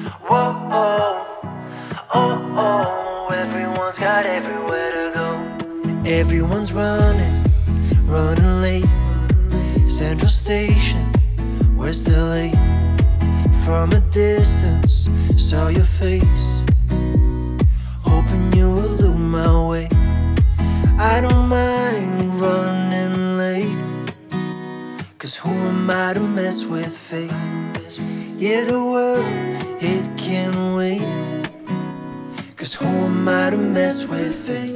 Whoa, everyone's got everywhere to go. Everyone's running late. Central Station, we're still late. From a distance, saw your face, hoping you would look my way. I don't mind running late, 'cause who am I to mess with fate? Yeah, the world, it can't wait, 'cause who am I to mess with fate?